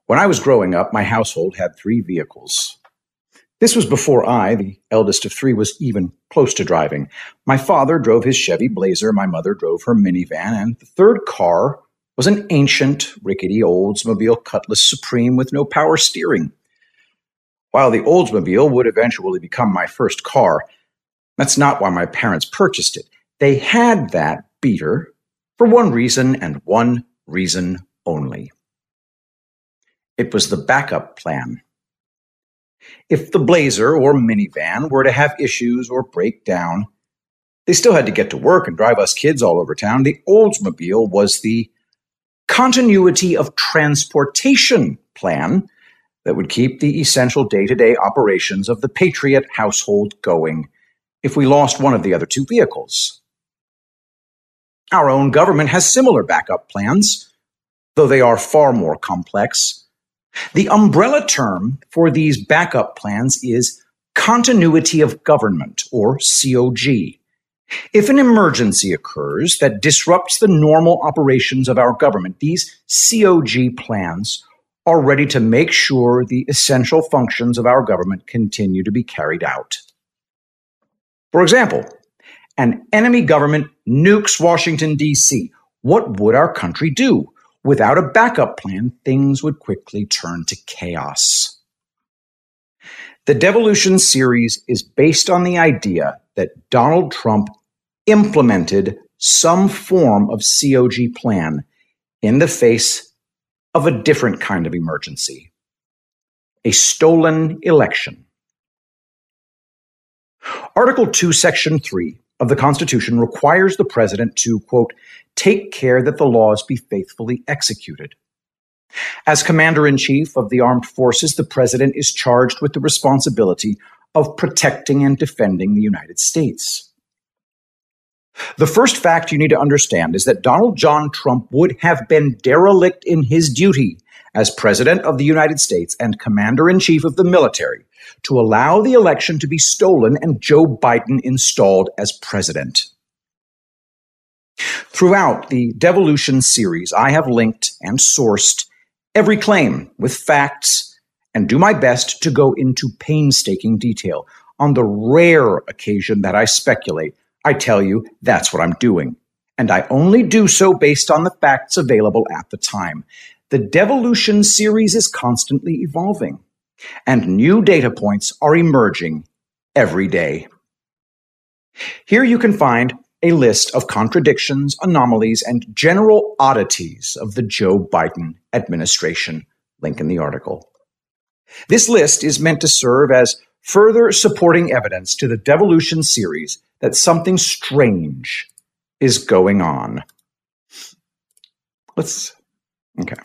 When I was growing up, my household had 3 vehicles. This was before I, the eldest of 3, was even close to driving. My father drove his Chevy Blazer, my mother drove her minivan, and the third car was an ancient, rickety Oldsmobile Cutlass Supreme with no power steering. While the Oldsmobile would eventually become my first car, that's not why my parents purchased it. They had that beater for one reason and one reason only. It was the backup plan. If the Blazer or minivan were to have issues or break down, they still had to get to work and drive us kids all over town. The Oldsmobile was the continuity of transportation plan that would keep the essential day-to-day operations of the Patriot household going if we lost one of the other 2 vehicles. Our own government has similar backup plans, though they are far more complex. The umbrella term for these backup plans is continuity of government, or COG. If an emergency occurs that disrupts the normal operations of our government, these COG plans are ready to make sure the essential functions of our government continue to be carried out. For example, an enemy government nukes Washington, D.C. What would our country do? Without a backup plan, things would quickly turn to chaos. The Devolution series is based on the idea that Donald Trump implemented some form of COG plan in the face of a different kind of emergency, a stolen election. Article 2, Section 3 of the Constitution requires the president to, quote, take care that the laws be faithfully executed. As Commander-in-Chief of the Armed Forces, the president is charged with the responsibility of protecting and defending the United States. The first fact you need to understand is that Donald John Trump would have been derelict in his duty as President of the United States and Commander-in-Chief of the military to allow the election to be stolen and Joe Biden installed as president. Throughout the Devolution series, I have linked and sourced every claim with facts and do my best to go into painstaking detail. On the rare occasion that I speculate, I tell you that's what I'm doing. And I only do so based on the facts available at the time. The Devolution series is constantly evolving, and new data points are emerging every day. Here you can find a list of contradictions, anomalies, and general oddities of the Joe Biden administration. Link in the article. This list is meant to serve as further supporting evidence to the Devolution series that something strange is going on. Okay.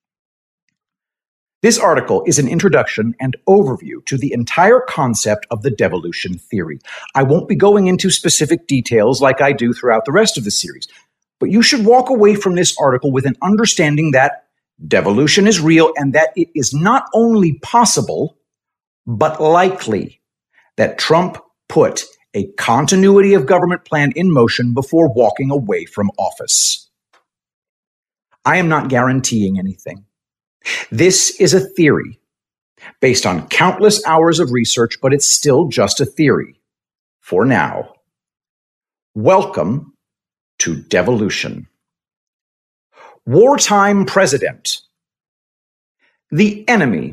This article is an introduction and overview to the entire concept of the devolution theory. I won't be going into specific details like I do throughout the rest of the series, but you should walk away from this article with an understanding that devolution is real and that it is not only possible, but likely that Trump put a continuity of government plan in motion before walking away from office. I am not guaranteeing anything. This is a theory based on countless hours of research, but it's still just a theory for now. Welcome to Devolution. Wartime president. The enemy.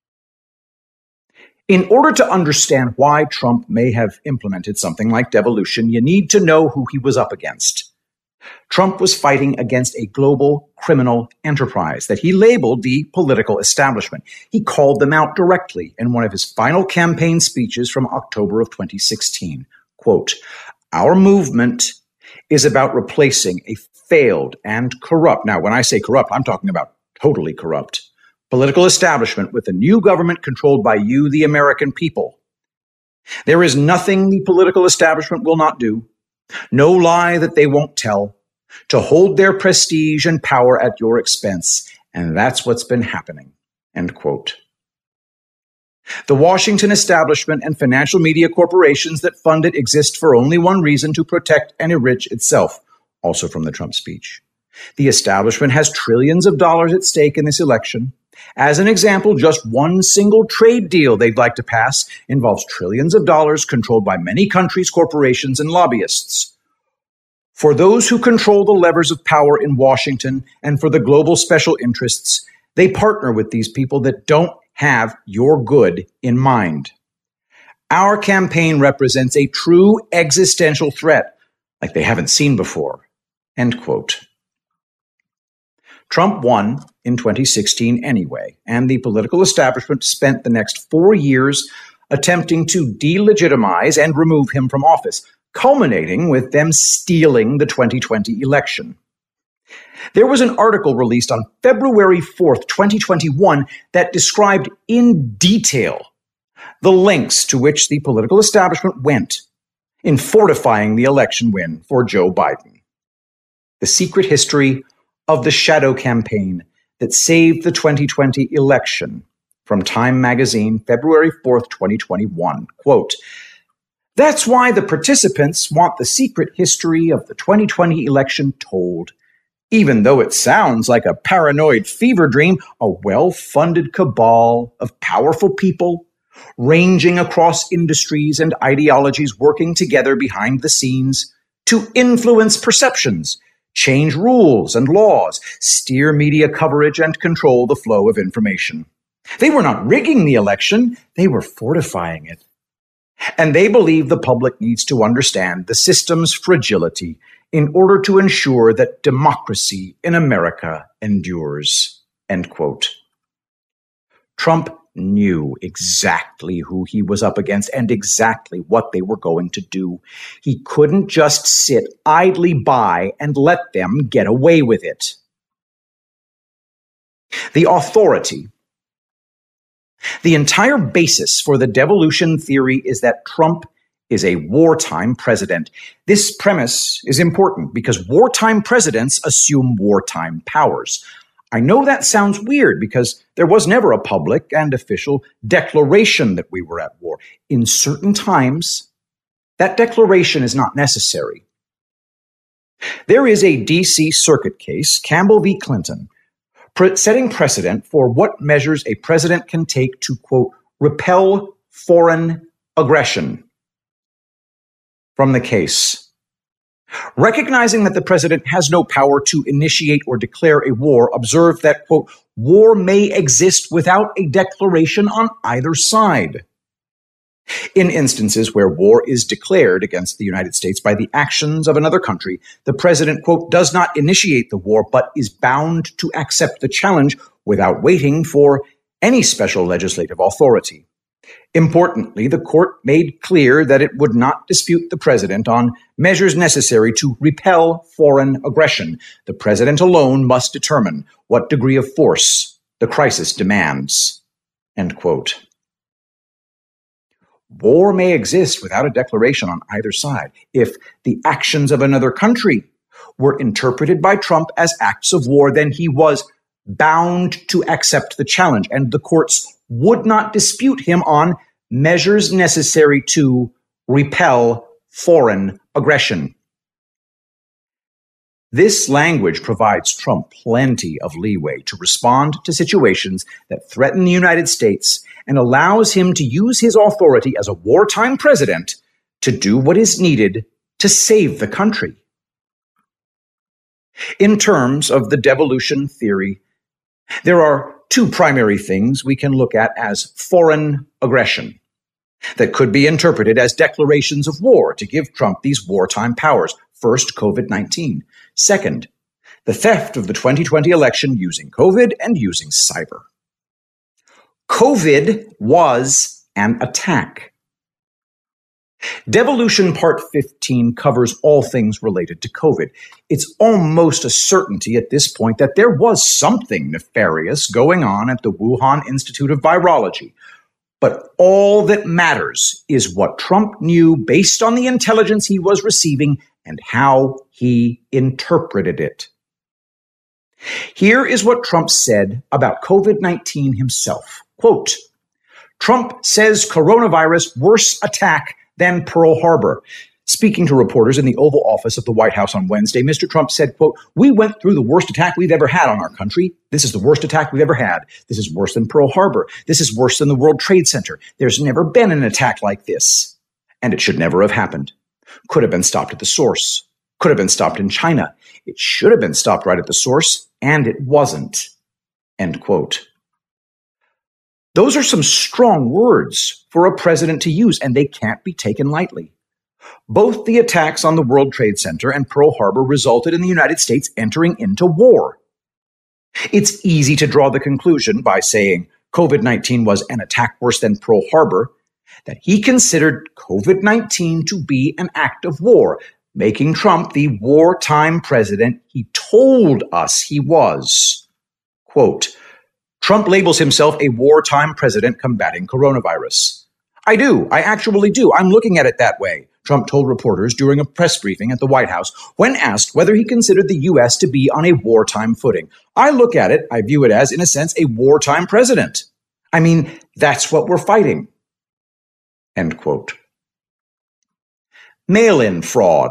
In order to understand why Trump may have implemented something like devolution, you need to know who he was up against. Trump was fighting against a global criminal enterprise that he labeled the political establishment. He called them out directly in one of his final campaign speeches from October of 2016. Quote, "Our movement is about replacing a failed and corrupt," now when I say corrupt, I'm talking about totally corrupt, political establishment with a new government controlled by you, the American people. There is nothing the political establishment will not do, no lie that they won't tell, to hold their prestige and power at your expense. And that's what's been happening. End quote. The Washington establishment and financial media corporations that fund it exist for only one reason: to protect and enrich itself. Also from the Trump speech. The establishment has trillions of dollars at stake in this election. As an example, just one single trade deal they'd like to pass involves trillions of dollars controlled by many countries, corporations, and lobbyists. For those who control the levers of power in Washington and for the global special interests, they partner with these people that don't have your good in mind. Our campaign represents a true existential threat like they haven't seen before. End quote. Trump won in 2016 anyway, and the political establishment spent the next 4 years attempting to delegitimize and remove him from office, culminating with them stealing the 2020 election. There was an article released on February 4th, 2021, that described in detail the lengths to which the political establishment went in fortifying the election win for Joe Biden. The secret history of the shadow campaign that saved the 2020 election, from Time magazine, February 4th, 2021. Quote, "That's why the participants want the secret history of the 2020 election told. Even though it sounds like a paranoid fever dream, a well-funded cabal of powerful people ranging across industries and ideologies working together behind the scenes to influence perceptions, change rules and laws, steer media coverage, and control the flow of information. They were not rigging the election, they were fortifying it. And they believe the public needs to understand the system's fragility in order to ensure that democracy in America endures." End quote. Trump knew exactly who he was up against and exactly what they were going to do. He couldn't just sit idly by and let them get away with it. The authority. The entire basis for the devolution theory is that Trump is a wartime president. This premise is important because wartime presidents assume wartime powers. I know that sounds weird because there was never a public and official declaration that we were at war. In certain times, that declaration is not necessary. There is a D.C. Circuit case, Campbell v. Clinton, setting precedent for what measures a president can take to, quote, repel foreign aggression. From the case, recognizing that the president has no power to initiate or declare a war, observed that, quote, war may exist without a declaration on either side. In instances where war is declared against the United States by the actions of another country, the president, quote, does not initiate the war, but is bound to accept the challenge without waiting for any special legislative authority. Importantly, the court made clear that it would not dispute the president on measures necessary to repel foreign aggression. The president alone must determine what degree of force the crisis demands. End quote. War may exist without a declaration on either side if the actions of another country were interpreted by Trump as acts of war, then he was bound to accept the challenge, and the courts would not dispute him on measures necessary to repel foreign aggression. This language provides Trump plenty of leeway to respond to situations that threaten the United States and allows him to use his authority as a wartime president to do what is needed to save the country. In terms of the devolution theory, there are two primary things we can look at as foreign aggression that could be interpreted as declarations of war to give Trump these wartime powers. First, COVID-19. Second, the theft of the 2020 election using COVID and using cyber. COVID was an attack. Devolution Part 15 covers all things related to COVID. It's almost a certainty at this point that there was something nefarious going on at the Wuhan Institute of Virology. But all that matters is what Trump knew based on the intelligence he was receiving and how he interpreted it. Here is what Trump said about COVID-19 himself. Quote, Trump says coronavirus worse attack than Pearl Harbor. Speaking to reporters in the Oval Office of the White House on Wednesday, Mr. Trump said, quote, "We went through the worst attack we've ever had on our country. This is the worst attack we've ever had. This is worse than Pearl Harbor. This is worse than the World Trade Center. There's never been an attack like this. And it should never have happened. Could have been stopped at the source. Could have been stopped in China. It should have been stopped right at the source, and it wasn't." End quote. Those are some strong words for a president to use, and they can't be taken lightly. Both the attacks on the World Trade Center and Pearl Harbor resulted in the United States entering into war. It's easy to draw the conclusion by saying COVID-19 was an attack worse than Pearl Harbor, that he considered COVID-19 to be an act of war, making Trump the wartime president he told us he was. Quote, "Trump labels himself a wartime president combating coronavirus. I actually do. I'm looking at it that way," Trump told reporters during a press briefing at the White House when asked whether he considered the U.S. to be on a wartime footing. "I look at it, I view it as, in a sense, a wartime president. I mean, that's what we're fighting." End quote. Mail-in fraud.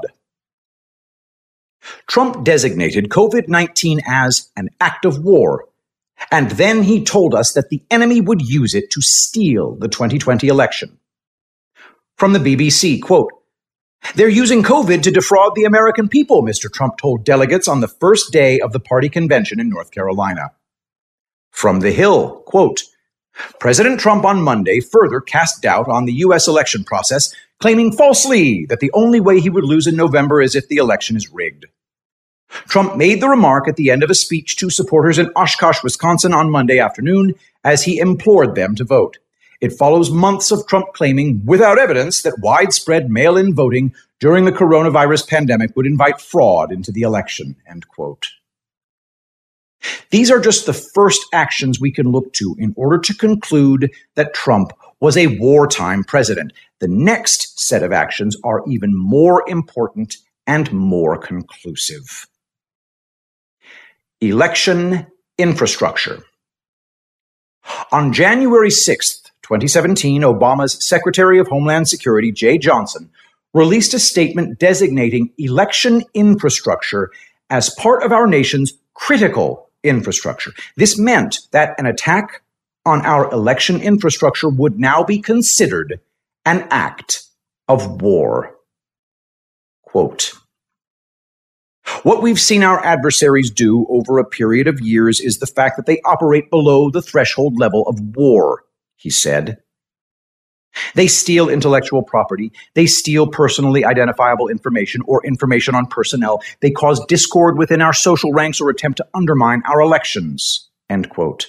Trump designated COVID-19 as an act of war, and then he told us that the enemy would use it to steal the 2020 election. From the BBC, quote, "They're using COVID to defraud the American people," Mr. Trump told delegates on the first day of the party convention in North Carolina. From The Hill, quote, "President Trump on Monday further cast doubt on the U.S. election process, claiming falsely that the only way he would lose in November is if the election is rigged." Trump made the remark at the end of a speech to supporters in Oshkosh, Wisconsin on Monday afternoon as he implored them to vote. It follows months of Trump claiming, without evidence, that widespread mail-in voting during the coronavirus pandemic would invite fraud into the election, end quote. These are just the first actions we can look to in order to conclude that Trump was a wartime president. The next set of actions are even more important and more conclusive. Election infrastructure. On January 6th, 2017, Obama's Secretary of Homeland Security, Jeh Johnson, released a statement designating election infrastructure as part of our nation's critical infrastructure. This meant that an attack on our election infrastructure would now be considered an act of war. Quote, "What we've seen our adversaries do over a period of years is the fact that they operate below the threshold level of war," he said. "They steal intellectual property. They steal personally identifiable information or information on personnel. They cause discord within our social ranks or attempt to undermine our elections." End quote.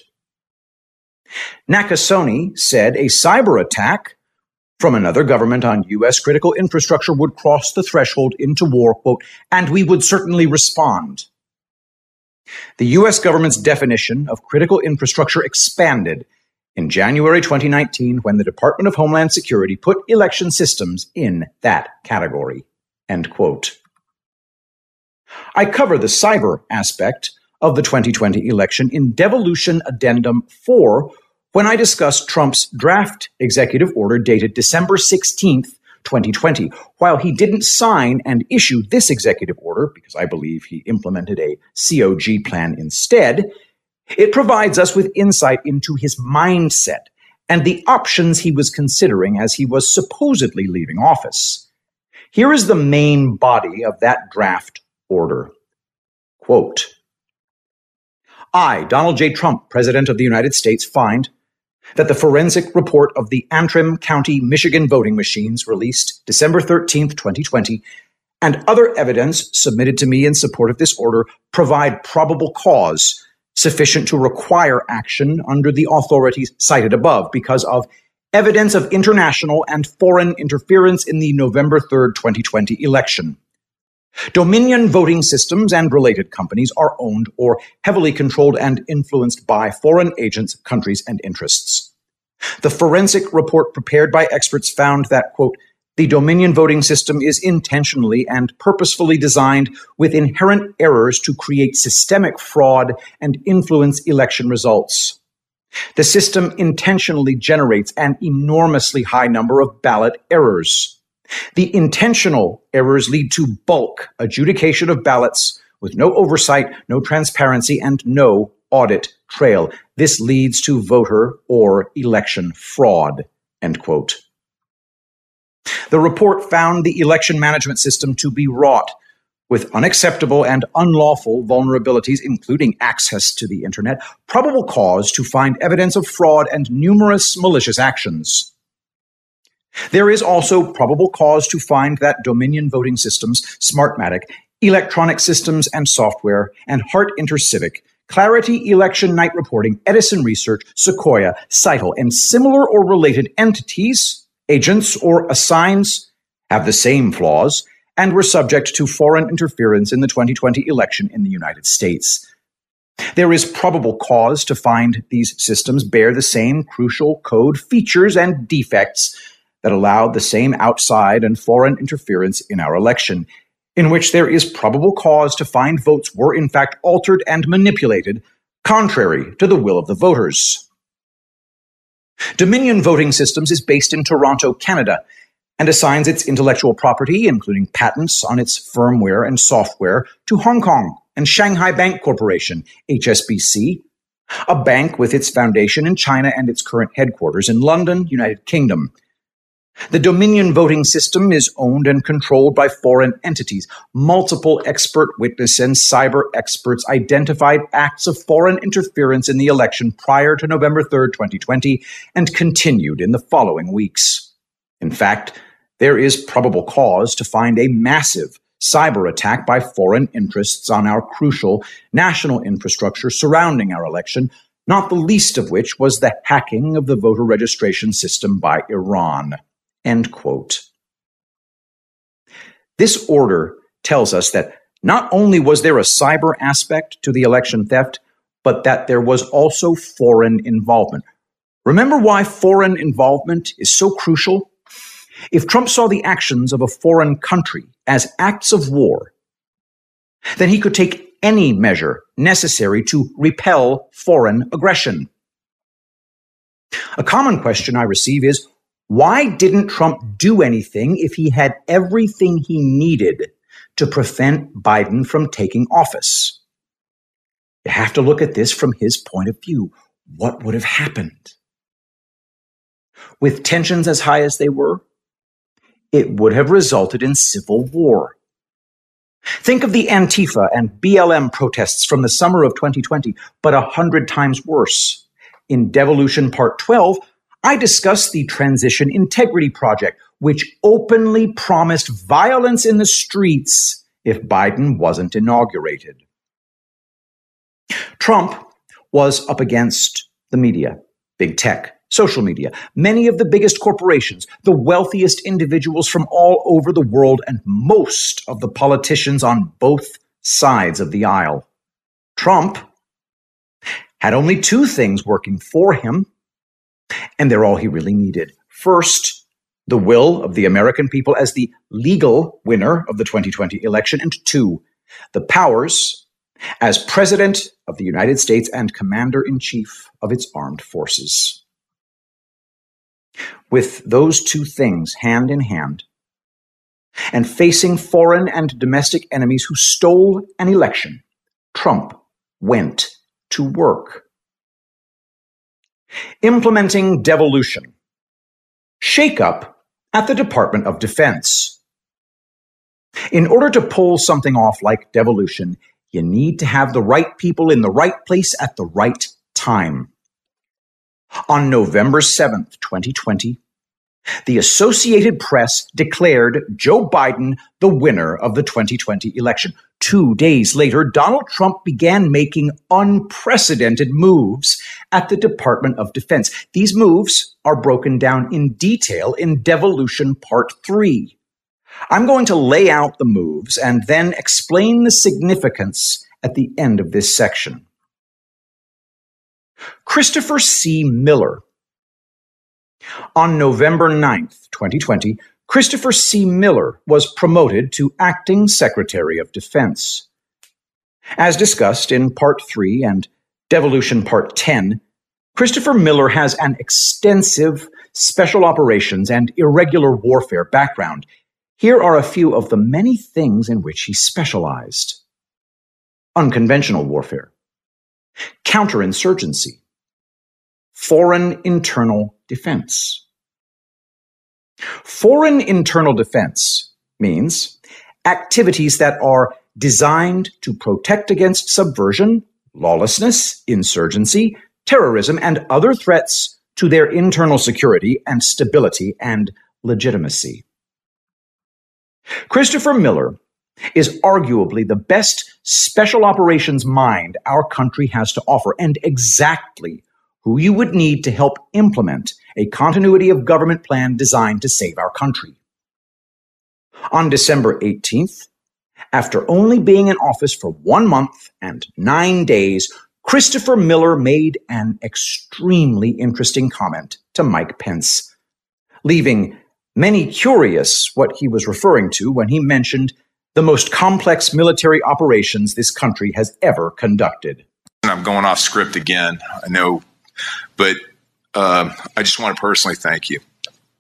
Nakasone said a cyber attack from another government on U.S. critical infrastructure would cross the threshold into war, quote, "and we would certainly respond." The U.S. government's definition of critical infrastructure expanded in January 2019 when the Department of Homeland Security put election systems in that category, end quote. I cover the cyber aspect of the 2020 election in Devolution Addendum 4 when I discussed Trump's draft executive order dated December 16th, 2020. While he didn't sign and issue this executive order, because I believe he implemented a COG plan instead, it provides us with insight into his mindset and the options he was considering as he was supposedly leaving office. Here is the main body of that draft order. Quote, "I, Donald J. Trump, President of the United States, find that the forensic report of the Antrim County, Michigan voting machines released December 13th, 2020, and other evidence submitted to me in support of this order provide probable cause sufficient to require action under the authorities cited above because of evidence of international and foreign interference in the November 3rd, 2020 election. Dominion Voting Systems and related companies are owned or heavily controlled and influenced by foreign agents, countries, and interests. The forensic report prepared by experts found that, quote, the Dominion voting system is intentionally and purposefully designed with inherent errors to create systemic fraud and influence election results. The system intentionally generates an enormously high number of ballot errors. The intentional errors lead to bulk adjudication of ballots with no oversight, no transparency, and no audit trail. This leads to voter or election fraud, end quote. The report found the election management system to be wrought with unacceptable and unlawful vulnerabilities, including access to the internet, probable cause to find evidence of fraud, and numerous malicious actions. There is also probable cause to find that Dominion Voting Systems, Smartmatic, Electronic Systems and Software, and Hart InterCivic, Clarity Election Night Reporting, Edison Research, Sequoia, Cytel, and similar or related entities, agents, or assigns have the same flaws and were subject to foreign interference in the 2020 election in the United States. There is probable cause to find these systems bear the same crucial code features and defects that allowed the same outside and foreign interference in our election, in which there is probable cause to find votes were in fact altered and manipulated, contrary to the will of the voters. Dominion Voting Systems is based in Toronto, Canada, and assigns its intellectual property, including patents on its firmware and software, to Hong Kong and Shanghai Bank Corporation, HSBC, a bank with its foundation in China and its current headquarters in London, United Kingdom. The Dominion voting system is owned and controlled by foreign entities. Multiple expert witness and cyber experts identified acts of foreign interference in the election prior to November 3rd, 2020, and continued in the following weeks. In fact, there is probable cause to find a massive cyber attack by foreign interests on our crucial national infrastructure surrounding our election, not the least of which was the hacking of the voter registration system by Iran. End quote. This order tells us that not only was there a cyber aspect to the election theft, but that there was also foreign involvement. Remember why foreign involvement is so crucial? If Trump saw the actions of a foreign country as acts of war, then he could take any measure necessary to repel foreign aggression. A common question I receive is, why didn't Trump do anything if he had everything he needed to prevent Biden from taking office? You have to look at this from his point of view. What would have happened? With tensions as high as they were, it would have resulted in civil war. Think of the Antifa and BLM protests from the summer of 2020, but 100 times worse. In Devolution Part 12, I discuss the Transition Integrity Project, which openly promised violence in the streets if Biden wasn't inaugurated. Trump was up against the media, big tech, social media, many of the biggest corporations, the wealthiest individuals from all over the world, and most of the politicians on both sides of the aisle. Trump had only two things working for him, and they're all he really needed. First, the will of the American people as the legal winner of the 2020 election, and two, the powers as President of the United States and Commander-in-Chief of its armed forces. With those two things hand in hand, and facing foreign and domestic enemies who stole an election, Trump went to work. Implementing devolution. Shakeup at the Department of Defense. In order to pull something off like devolution, you need to have the right people in the right place at the right time. On November 7th, 2020, the Associated Press declared Joe Biden the winner of the 2020 election. 2 days later, Donald Trump began making unprecedented moves at the Department of Defense. These moves are broken down in detail in Devolution Part 3. I'm going to lay out the moves and then explain the significance at the end of this section. Christopher C. Miller. On November 9th, 2020, Christopher C. Miller was promoted to Acting Secretary of Defense. As discussed in Part 3 and Devolution Part 10, Christopher Miller has an extensive special operations, and irregular warfare background, here are a few of the many things in which he specialized. Unconventional warfare, counterinsurgency, foreign internal defense. Foreign internal defense means activities that are designed to protect against subversion, lawlessness, insurgency, terrorism, and other threats to their internal security and stability and legitimacy. Christopher Miller is arguably the best special operations mind our country has to offer, and exactly who you would need to help implement a continuity of government plan designed to save our country. On December 18th, after only being in office for 1 month and 9 days, Christopher Miller made an extremely interesting comment to Mike Pence, leaving many curious what he was referring to when he mentioned the most complex military operations this country has ever conducted. I'm going off script again, I know, but I just want to personally thank you.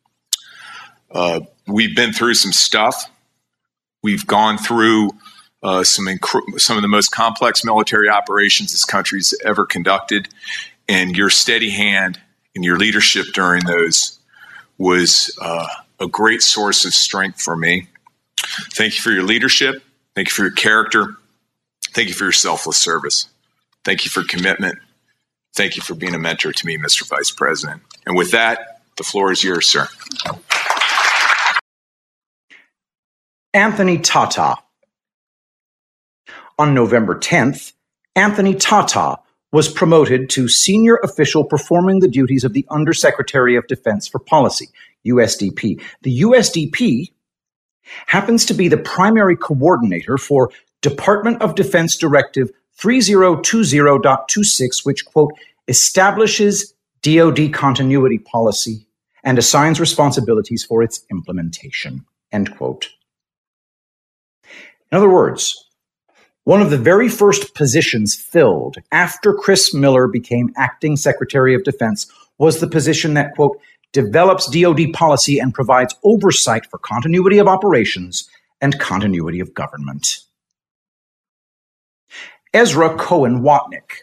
We've been through some stuff. We've gone through some of the most complex military operations this country's ever conducted, and your steady hand and your leadership during those was a great source of strength for me. Thank you for your leadership. Thank you for your character. Thank you for your selfless service. Thank you for commitment. Thank you for being a mentor to me, Mr. Vice President. And with that, the floor is yours, sir. Anthony Tata. On November 10th, Anthony Tata was promoted to senior official performing the duties of the Undersecretary of Defense for Policy, USDP. The USDP happens to be the primary coordinator for Department of Defense Directive 3020.26, which, quote, establishes DoD continuity policy and assigns responsibilities for its implementation, end quote. In other words, one of the very first positions filled after Chris Miller became acting Secretary of Defense was the position that, quote, develops DoD policy and provides oversight for continuity of operations and continuity of government. Ezra Cohen Watnick.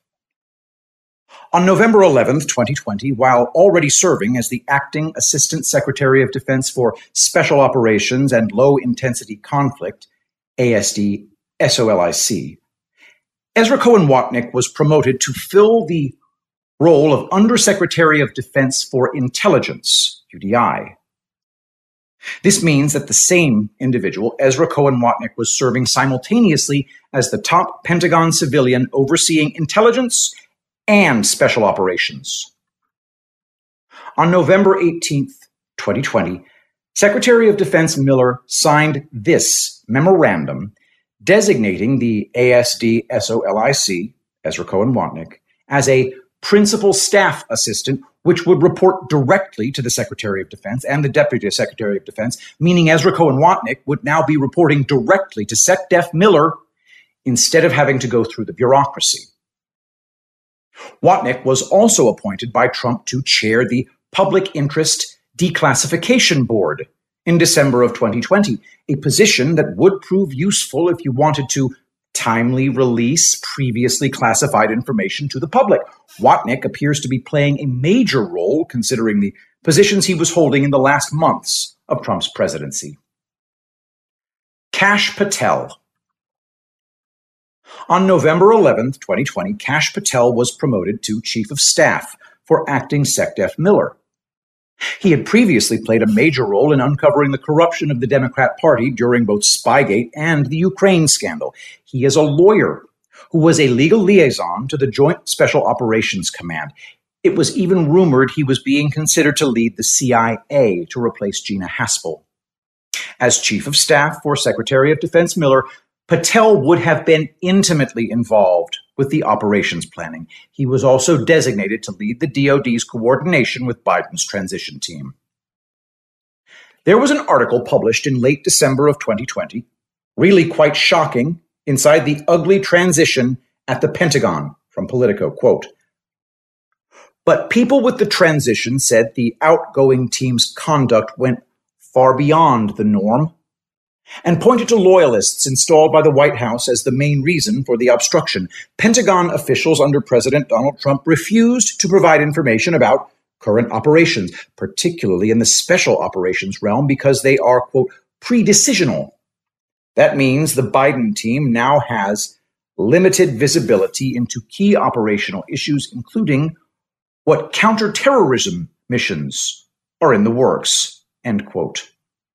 On November 11th, 2020, while already serving as the acting Assistant Secretary of Defense for Special Operations and Low Intensity Conflict, ASD SOLIC, Ezra Cohen Watnick was promoted to fill the role of Undersecretary of Defense for Intelligence, UDI. This means that the same individual, Ezra Cohen Watnick, was serving simultaneously as the top Pentagon civilian overseeing intelligence and special operations. On November 18th, 2020, Secretary of Defense Miller signed this memorandum designating the ASD-SOLIC, Ezra Cohen Watnick, as a principal staff assistant, which would report directly to the Secretary of Defense and the Deputy Secretary of Defense, meaning Ezra Cohen Watnick would now be reporting directly to SecDef Miller instead of having to go through the bureaucracy. Watnick was also appointed by Trump to chair the Public Interest Declassification Board in December of 2020, a position that would prove useful if you wanted to timely release previously classified information to the public. Watnick appears to be playing a major role considering the positions he was holding in the last months of Trump's presidency. Kash Patel. On November 11th, 2020, Kash Patel was promoted to Chief of Staff for acting SecDef Miller. He had previously played a major role in uncovering the corruption of the Democrat Party during both Spygate and the Ukraine scandal. He is a lawyer who was a legal liaison to the Joint Special Operations Command. It was even rumored he was being considered to lead the CIA to replace Gina Haspel. As Chief of Staff for Secretary of Defense Miller, Patel would have been intimately involved with the operations planning. He was also designated to lead the DoD's coordination with Biden's transition team. There was an article published in late December of 2020, really quite shocking, inside the ugly transition at the Pentagon from Politico, quote, But people with the transition said the outgoing team's conduct went far beyond the norm and pointed to loyalists installed by the White House as the main reason for the obstruction. Pentagon officials under President Donald Trump refused to provide information about current operations, particularly in the special operations realm, because they are, quote, pre-decisional. That means the Biden team now has limited visibility into key operational issues, including what counterterrorism missions are in the works, end quote.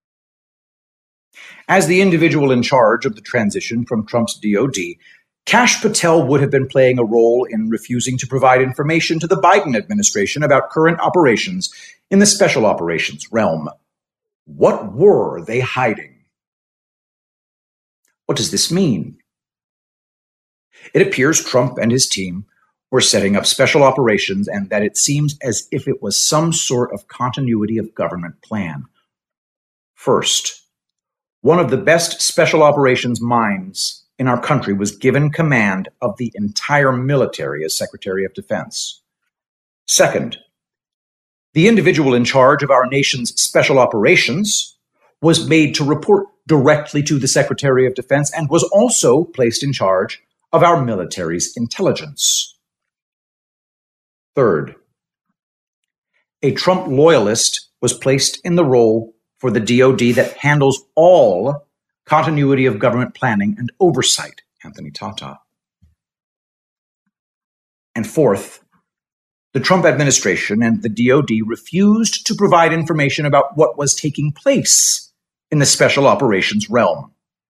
As the individual in charge of the transition from Trump's DOD, Kash Patel would have been playing a role in refusing to provide information to the Biden administration about current operations in the special operations realm. What were they hiding? What does this mean? It appears Trump and his team were setting up special operations, and that it seems as if it was some sort of continuity of government plan. First, one of the best special operations minds in our country was given command of the entire military as Secretary of Defense. Second, the individual in charge of our nation's special operations was made to report directly to the Secretary of Defense and was also placed in charge of our military's intelligence. Third, a Trump loyalist was placed in the role for the DOD that handles all continuity of government planning and oversight, Anthony Tata. And fourth, the Trump administration and the DOD refused to provide information about what was taking place in the special operations realm.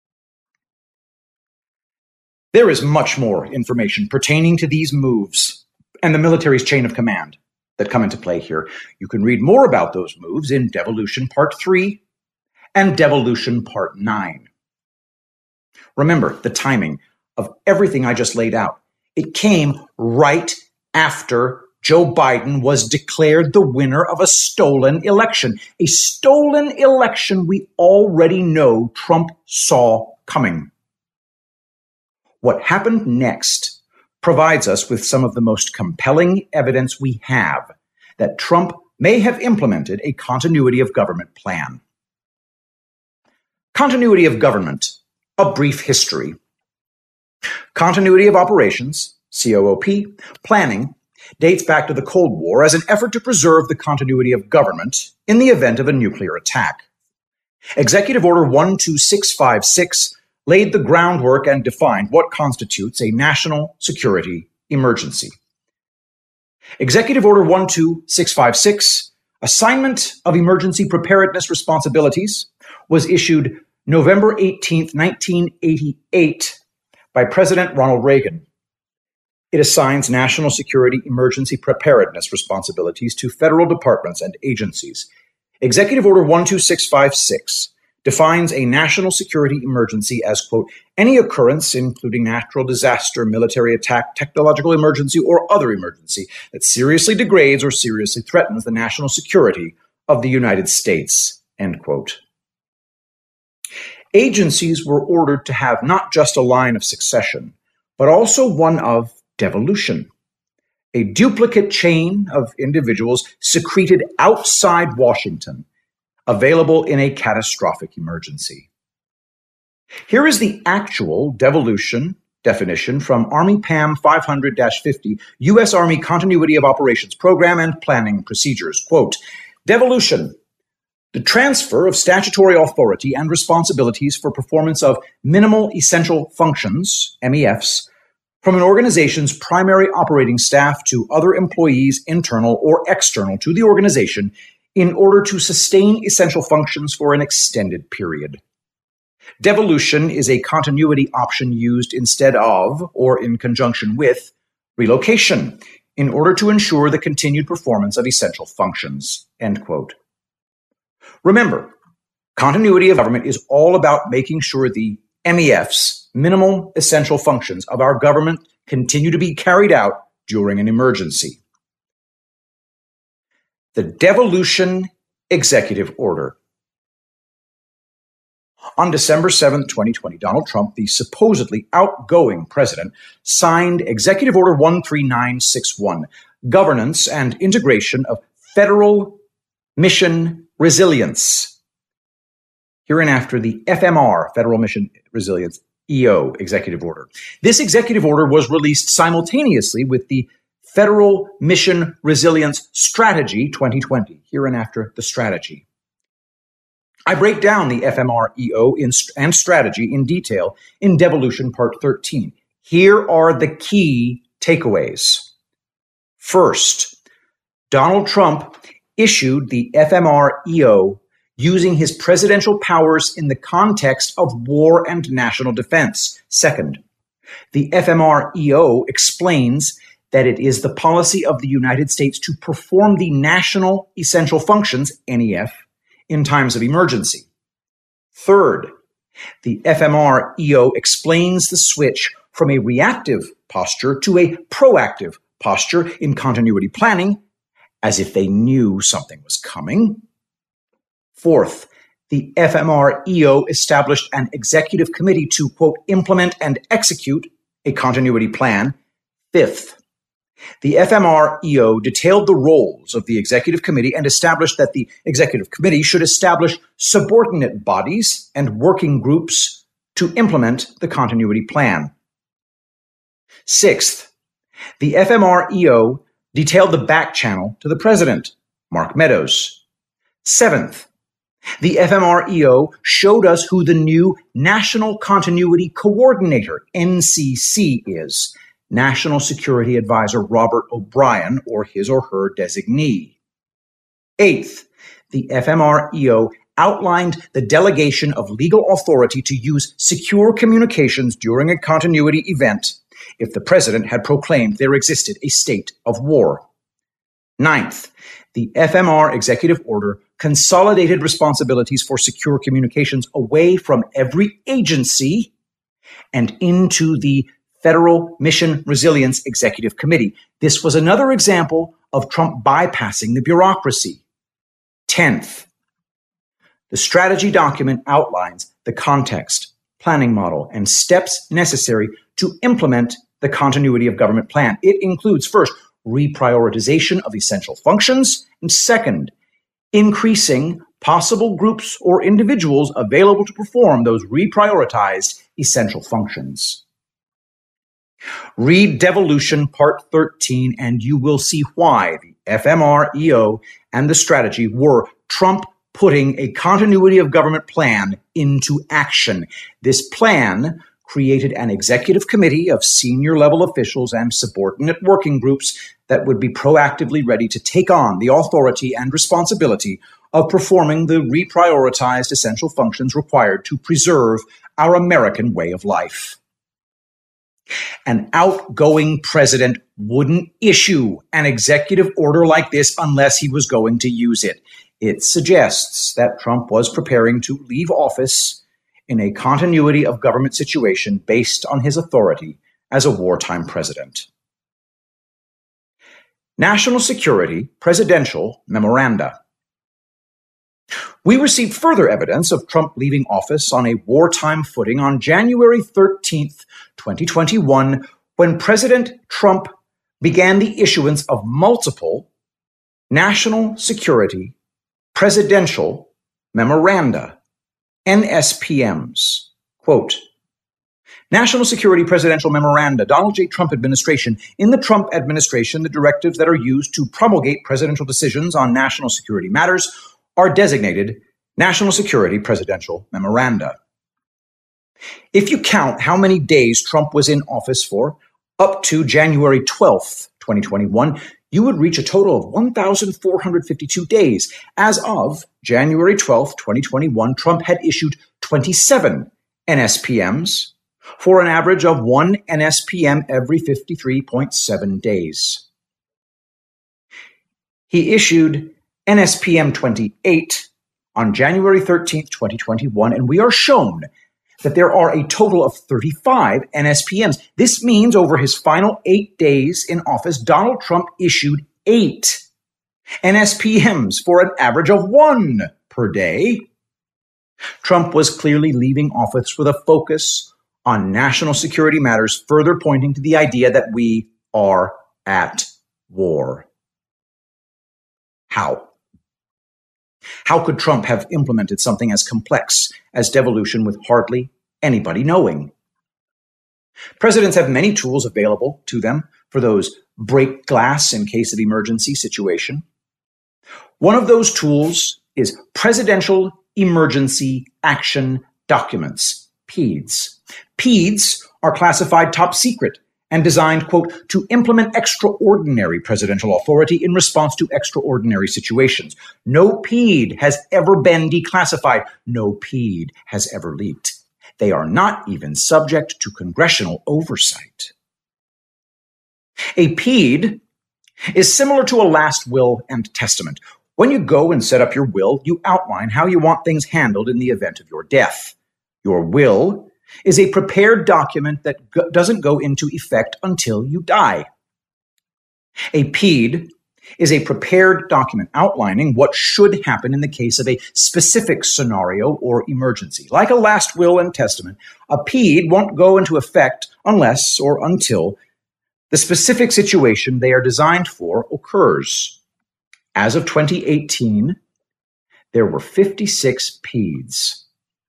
There is much more information pertaining to these moves and the military's chain of command that come into play here. You can read more about those moves in Devolution Part 3 and Devolution Part 9. Remember the timing of everything I just laid out. It came right after Joe Biden was declared the winner of a stolen election. A stolen election we already know Trump saw coming. What happened next provides us with some of the most compelling evidence we have that Trump may have implemented a continuity of government plan. Continuity of government, a brief history. Continuity of operations, COOP, planning, dates back to the Cold War as an effort to preserve the continuity of government in the event of a nuclear attack. Executive Order 12656 laid the groundwork and defined what constitutes a national security emergency. Executive Order 12656, Assignment of Emergency Preparedness Responsibilities, was issued November 18, 1988 by President Ronald Reagan. It assigns national security emergency preparedness responsibilities to federal departments and agencies. Executive Order 12656 defines a national security emergency as, quote, any occurrence, including natural disaster, military attack, technological emergency, or other emergency that seriously degrades or seriously threatens the national security of the United States, end quote. Agencies were ordered to have not just a line of succession, but also one of devolution, a duplicate chain of individuals secreted outside Washington, available in a catastrophic emergency. Here is the actual devolution definition from Army PAM 500-50, U.S. Army Continuity of Operations Program and Planning Procedures. Quote, devolution, the transfer of statutory authority and responsibilities for performance of minimal essential functions, MEFs, from an organization's primary operating staff to other employees, internal or external to the organization, in order to sustain essential functions for an extended period. Devolution is a continuity option used instead of, or in conjunction with, relocation, in order to ensure the continued performance of essential functions, end quote. Remember, continuity of government is all about making sure the MEFs, minimal essential functions of our government, continue to be carried out during an emergency. The Devolution Executive Order. On December 7, 2020, Donald Trump, the supposedly outgoing president, signed Executive Order 13961, governance and integration of federal mission resilience. Hereinafter, the FMR, Federal Mission Resilience, EO executive order. This executive order was released simultaneously with the Federal Mission Resilience Strategy 2020, hereinafter the strategy. I break down the FMR EO and strategy in detail in Devolution Part 13. Here are the key takeaways. First, Donald Trump issued the FMR EO using his presidential powers in the context of war and national defense. Second, the FMR EO explains that it is the policy of the United States to perform the National Essential Functions, NEF, in times of emergency. Third, the FMR EO explains the switch from a reactive posture to a proactive posture in continuity planning, as if they knew something was coming. Fourth, the FMR EO established an executive committee to, quote, implement and execute a continuity plan. Fifth, the FMR EO detailed the roles of the executive committee and established that the executive committee should establish subordinate bodies and working groups to implement the continuity plan. Sixth, the FMR EO detailed the back channel to the president, Mark Meadows. Seventh, the FMR EO showed us who the new National Continuity Coordinator, NCC, is. National Security Advisor Robert O'Brien, or his or her designee. Eighth, the FMR EO outlined the delegation of legal authority to use secure communications during a continuity event if the president had proclaimed there existed a state of war. Ninth, the FMR executive order consolidated responsibilities for secure communications away from every agency and into the Federal Mission Resilience Executive Committee. This was another example of Trump bypassing the bureaucracy. 10th, the strategy document outlines the context, planning model, and steps necessary to implement the continuity of government plan. It includes, first, reprioritization of essential functions, and second, increasing possible groups or individuals available to perform those reprioritized essential functions. Read Devolution Part 13 and you will see why the FMR EO and the strategy were Trump putting a continuity of government plan into action. This plan created an executive committee of senior level officials and subordinate working groups that would be proactively ready to take on the authority and responsibility of performing the reprioritized essential functions required to preserve our American way of life. An outgoing president wouldn't issue an executive order like this unless he was going to use it. It suggests that Trump was preparing to leave office in a continuity of government situation based on his authority as a wartime president. National Security Presidential Memoranda. We received further evidence of Trump leaving office on a wartime footing on January 13th, 2021, when President Trump began the issuance of multiple National Security Presidential Memoranda, NSPMs. Quote, National Security Presidential Memoranda, Donald J. Trump Administration. In the Trump administration, the directives that are used to promulgate presidential decisions on national security matters are designated National Security Presidential Memoranda. If you count how many days Trump was in office for, up to January 12th, 2021, you would reach a total of 1,452 days. As of January 12th, 2021, Trump had issued 27 NSPMs for an average of one NSPM every 53.7 days. He issued NSPM 28 on January 13th, 2021, and we are shown that there are a total of 35 NSPMs. This means over his final 8 days in office, Donald Trump issued 8 NSPMs for an average of 1 per day. Trump was clearly leaving office with a focus on national security matters, further pointing to the idea that we are at war. How? How could Trump have implemented something as complex as devolution with hardly anybody knowing? Presidents have many tools available to them for those break glass in case of emergency situation. One of those tools is Presidential Emergency Action Documents, PEDs. PEDs are classified top secret and designed, quote, to implement extraordinary presidential authority in response to extraordinary situations. No PED has ever been declassified. No PED has ever leaked. They are not even subject to congressional oversight. A PED is similar to a last will and testament. When you go and set up your will, you outline how you want things handled in the event of your death. Your will is a prepared document that doesn't go into effect until you die. A PED is a prepared document outlining what should happen in the case of a specific scenario or emergency. Like a last will and testament, a PED won't go into effect unless or until the specific situation they are designed for occurs. As of 2018, there were 56 PEDs.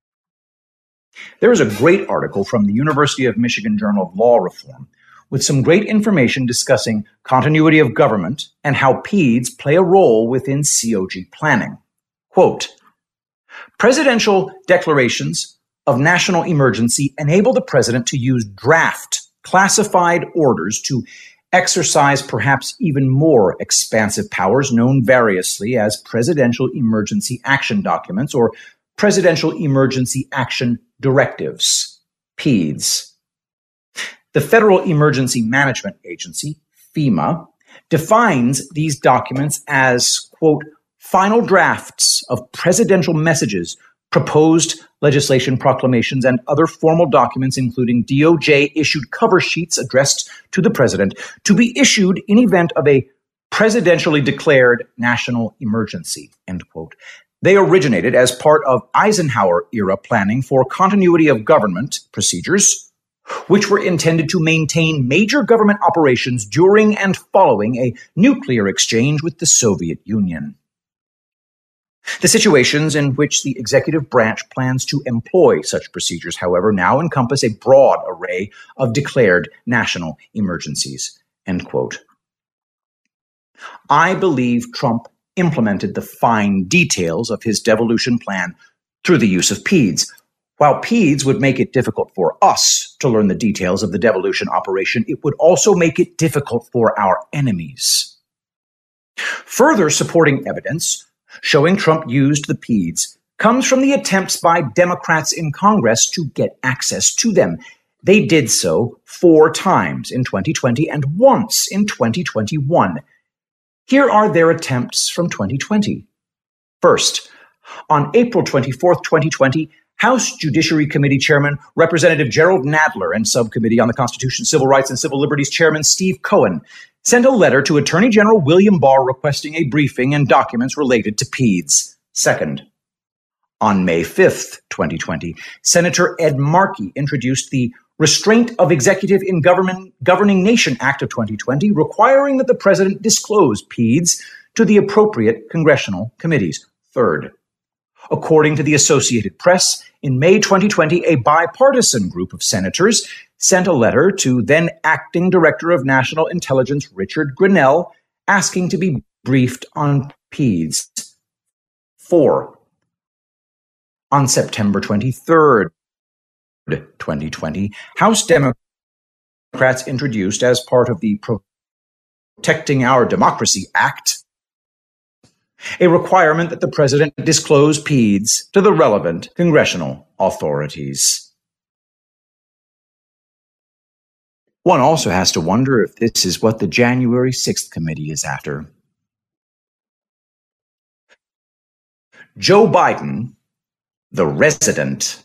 There is a great article from the University of Michigan Journal of Law Reform with some great information discussing continuity of government and how PEDs play a role within COG planning. Quote, presidential declarations of national emergency enable the president to use draft classified orders to exercise perhaps even more expansive powers known variously as Presidential Emergency Action Documents or Presidential Emergency Action Directives, PEDs. The Federal Emergency Management Agency, FEMA, defines these documents as, quote, final drafts of presidential messages, proposed legislation proclamations, and other formal documents, including DOJ-issued cover sheets addressed to the president, to be issued in event of a presidentially declared national emergency, end quote. They originated as part of Eisenhower-era planning for continuity of government procedures, which were intended to maintain major government operations during and following a nuclear exchange with the Soviet Union. The situations in which the executive branch plans to employ such procedures, however, now encompass a broad array of declared national emergencies, end quote. I believe Trump implemented the fine details of his devolution plan through the use of PEDs. While PEDs would make it difficult for us to learn the details of the devolution operation, it would also make it difficult for our enemies. Further supporting evidence showing Trump used the PEDs comes from the attempts by Democrats in Congress to get access to them. They did so 4 times in 2020 and once in 2021. Here are their attempts from 2020. First, on April 24th, 2020, House Judiciary Committee Chairman Representative Gerald Nadler and Subcommittee on the Constitution, Civil Rights, and Civil Liberties Chairman Steve Cohen sent a letter to Attorney General William Barr requesting a briefing and documents related to PEDs. Second, on May 5th, 2020, Senator Ed Markey introduced the Restraint of Executive in Governing Nation Act of 2020, requiring that the president disclose PEDs to the appropriate congressional committees. Third, according to the Associated Press, in May 2020, a bipartisan group of senators sent a letter to then Acting Director of National Intelligence Richard Grenell asking to be briefed on PEDs. 4. On September 23rd, 2020, House Democrats introduced as part of the Protecting Our Democracy Act a requirement that the president disclose PEDs to the relevant congressional authorities. One also has to wonder if this is what the January 6th committee is after. Joe Biden, the resident.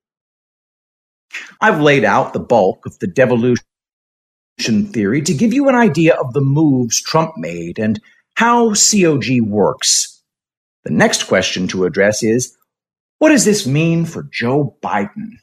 I've laid out the bulk of the devolution theory to give you an idea of the moves Trump made and how COG works. The next question to address is, what does this mean for Joe Biden?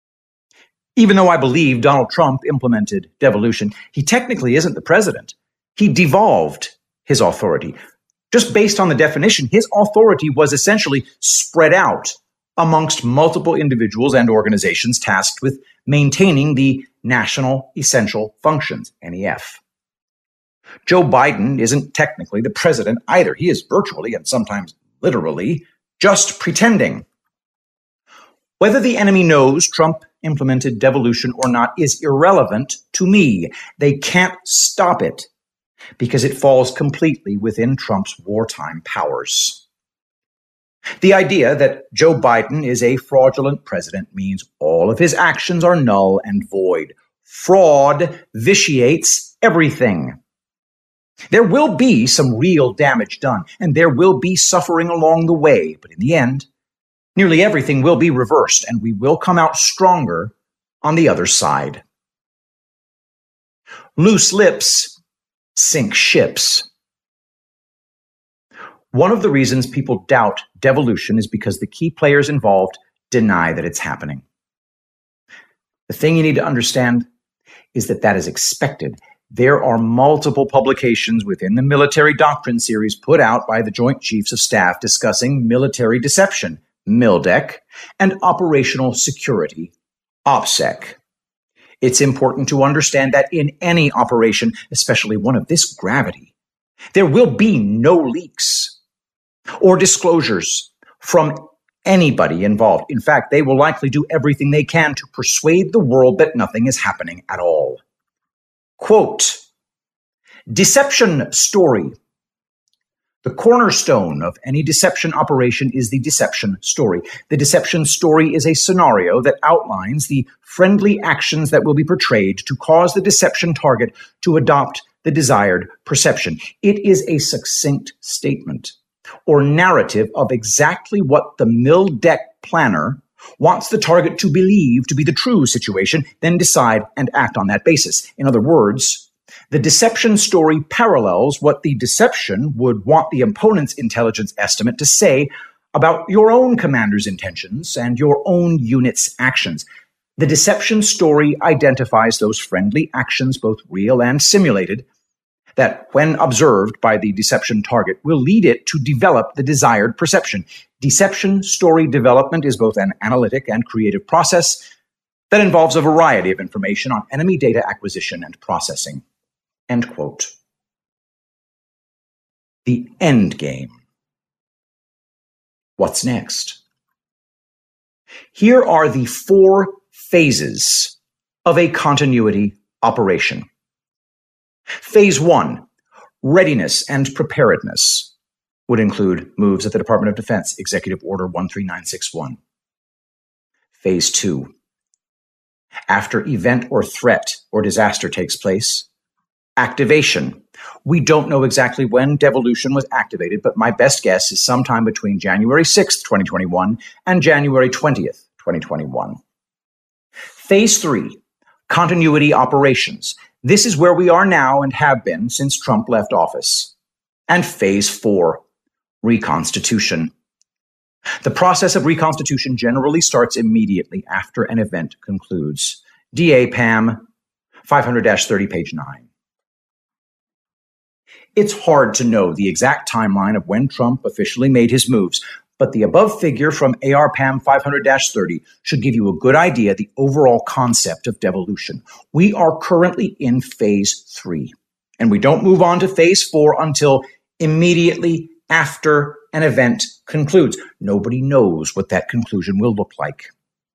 Even though I believe Donald Trump implemented devolution, he technically isn't the president. He devolved his authority. Just based on the definition, his authority was essentially spread out amongst multiple individuals and organizations tasked with maintaining the National Essential Functions, NEF. Joe Biden isn't technically the president either. He is virtually, and sometimes literally, just pretending. Whether the enemy knows Trump implemented devolution or not is irrelevant to me. They can't stop it because it falls completely within Trump's wartime powers. The idea that Joe Biden is a fraudulent president means all of his actions are null and void. Fraud vitiates everything. There will be some real damage done, and there will be suffering along the way, but in the end, nearly everything will be reversed, and we will come out stronger on the other side. Loose lips sink ships. One of the reasons people doubt devolution is because the key players involved deny that it's happening. The thing you need to understand is that that is expected. There are multiple publications within the military doctrine series put out by the Joint Chiefs of Staff discussing military deception, MILDEC, and operational security, OPSEC. It's important to understand that in any operation, especially one of this gravity, there will be no leaks or disclosures from anybody involved. In fact, they will likely do everything they can to persuade the world that nothing is happening at all. Quote, deception story. The cornerstone of any deception operation is the deception story. The deception story is a scenario that outlines the friendly actions that will be portrayed to cause the deception target to adopt the desired perception. It is a succinct statement or narrative of exactly what the MILDEC planner wants the target to believe to be the true situation, then decide and act on that basis. In other words, the deception story parallels what the deception would want the opponent's intelligence estimate to say about your own commander's intentions and your own unit's actions. The deception story identifies those friendly actions, both real and simulated, that, when observed by the deception target, will lead it to develop the desired perception. Deception story development is both an analytic and creative process that involves a variety of information on enemy data acquisition and processing. End quote. The end game. What's next? Here are the 4 phases of a continuity operation. Phase 1, readiness and preparedness, would include moves at the Department of Defense, Executive Order 13961. Phase 2, after event or threat or disaster takes place, activation. We don't know exactly when devolution was activated, but my best guess is sometime between January 6th, 2021 and January 20th, 2021. Phase 3, continuity operations. This is where we are now and have been since Trump left office. And Phase 4, reconstitution. The process of reconstitution generally starts immediately after an event concludes. DA PAM 500-30, page 9. It's hard to know the exact timeline of when Trump officially made his moves, but the above figure from ARPAM 500-30 should give you a good idea of the overall concept of devolution. We are currently in Phase 3, and we don't move on to Phase 4 until immediately after an event concludes. Nobody knows what that conclusion will look like.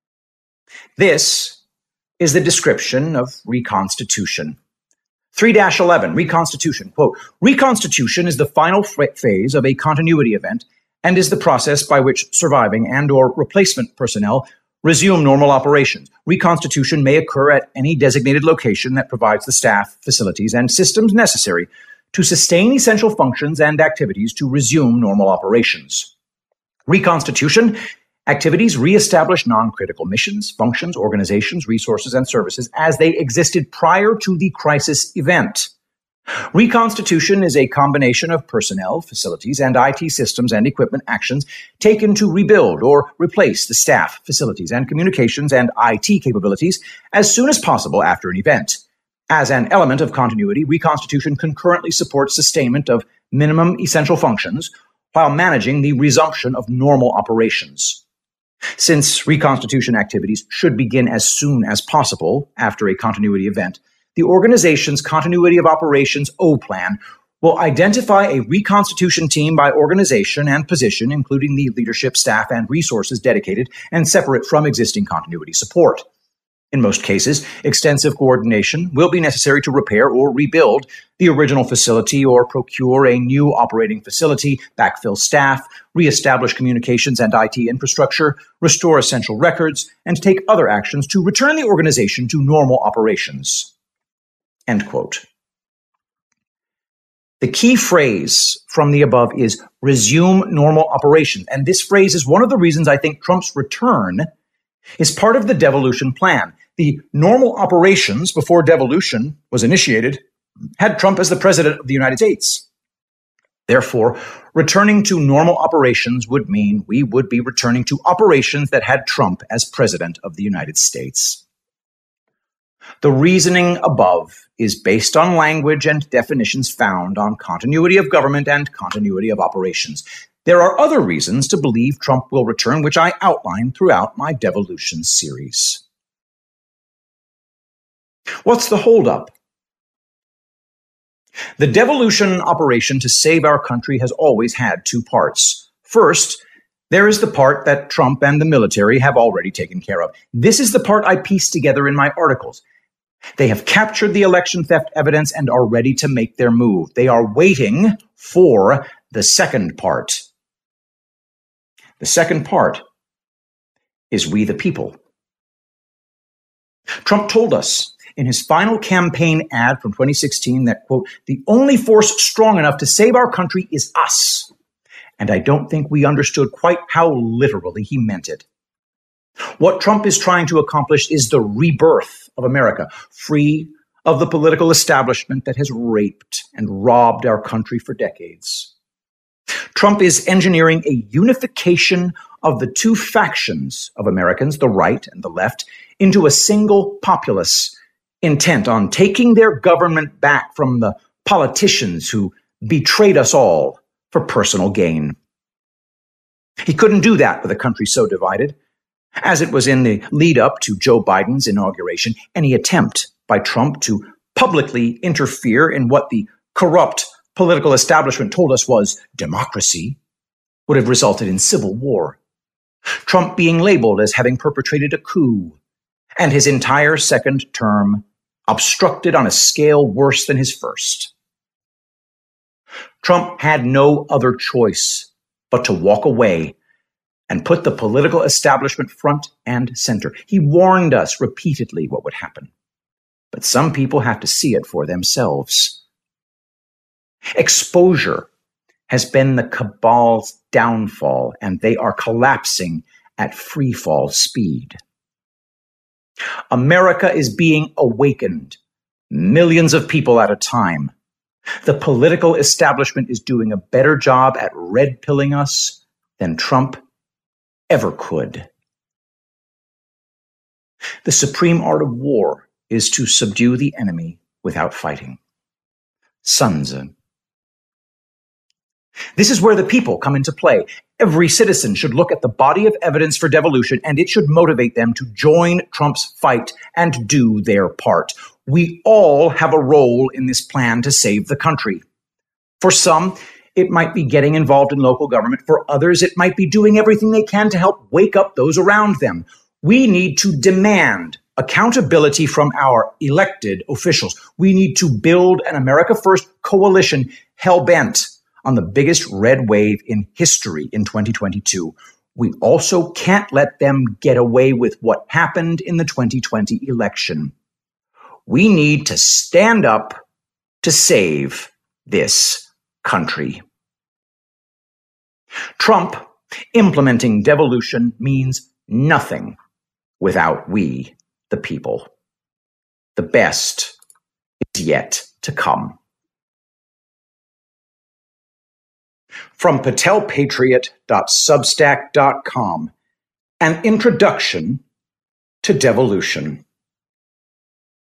This is the description of reconstitution. 3-11, reconstitution. Quote, reconstitution is the final phase of a continuity event and is the process by which surviving and or replacement personnel resume normal operations. Reconstitution may occur at any designated location that provides the staff, facilities, and systems necessary to sustain essential functions and activities to resume normal operations. Reconstitution activities reestablish non-critical missions, functions, organizations, resources, and services as they existed prior to the crisis event. Reconstitution is a combination of personnel, facilities, and IT systems and equipment actions taken to rebuild or replace the staff, facilities, and communications and IT capabilities as soon as possible after an event. As an element of continuity, reconstitution concurrently supports sustainment of minimum essential functions while managing the resumption of normal operations. Since reconstitution activities should begin as soon as possible after a continuity event, the organization's Continuity of Operations O plan will identify a reconstitution team by organization and position, including the leadership, staff, and resources dedicated and separate from existing continuity support. In most cases, extensive coordination will be necessary to repair or rebuild the original facility or procure a new operating facility, backfill staff, reestablish communications and IT infrastructure, restore essential records, and take other actions to return the organization to normal operations. End quote. The key phrase from the above is resume normal operations, and this phrase is one of the reasons I think Trump's return is part of the devolution plan. The normal operations before devolution was initiated had Trump as the president of the United States. Therefore, returning to normal operations would mean we would be returning to operations that had Trump as president of the United States. The reasoning above is based on language and definitions found on continuity of government and continuity of operations. There are other reasons to believe Trump will return, which I outline throughout my devolution series. What's the holdup? The devolution operation to save our country has always had two parts. First, there is the part that Trump and the military have already taken care of. This is the part I pieced together in my articles. They have captured the election theft evidence and are ready to make their move. They are waiting for the second part. The second part is we the people. Trump told us in his final campaign ad from 2016 that, quote, the only force strong enough to save our country is us. And I don't think we understood quite how literally he meant it. What Trump is trying to accomplish is the rebirth of America, free of the political establishment that has raped and robbed our country for decades. Trump is engineering a unification of the two factions of Americans, the right and the left, into a single populace intent on taking their government back from the politicians who betrayed us all for personal gain. He couldn't do that with a country so divided. As it was in the lead up to Joe Biden's inauguration, any attempt by Trump to publicly interfere in what the corrupt political establishment told us was democracy would have resulted in civil war. Trump being labeled as having perpetrated a coup, and his entire second term obstructed on a scale worse than his first. Trump had no other choice but to walk away and put the political establishment front and center. He warned us repeatedly what would happen, but some people have to see it for themselves. Exposure has been the cabal's downfall, and they are collapsing at freefall speed. America is being awakened, millions of people at a time. The political establishment is doing a better job at red-pilling us than Trump ever could. The supreme art of war is to subdue the enemy without fighting. Sun Tzu. This is where the people come into play. Every citizen should look at the body of evidence for devolution, and it should motivate them to join Trump's fight and do their part. We all have a role in this plan to save the country. For some, it might be getting involved in local government. For others, it might be doing everything they can to help wake up those around them. We need to demand accountability from our elected officials. We need to build an America First coalition hell-bent on the biggest red wave in history in 2022. We also can't let them get away with what happened in the 2020 election. We need to stand up to save this country. Trump implementing devolution means nothing without we, the people. The best is yet to come. From patelpatriot.substack.com, an introduction to devolution.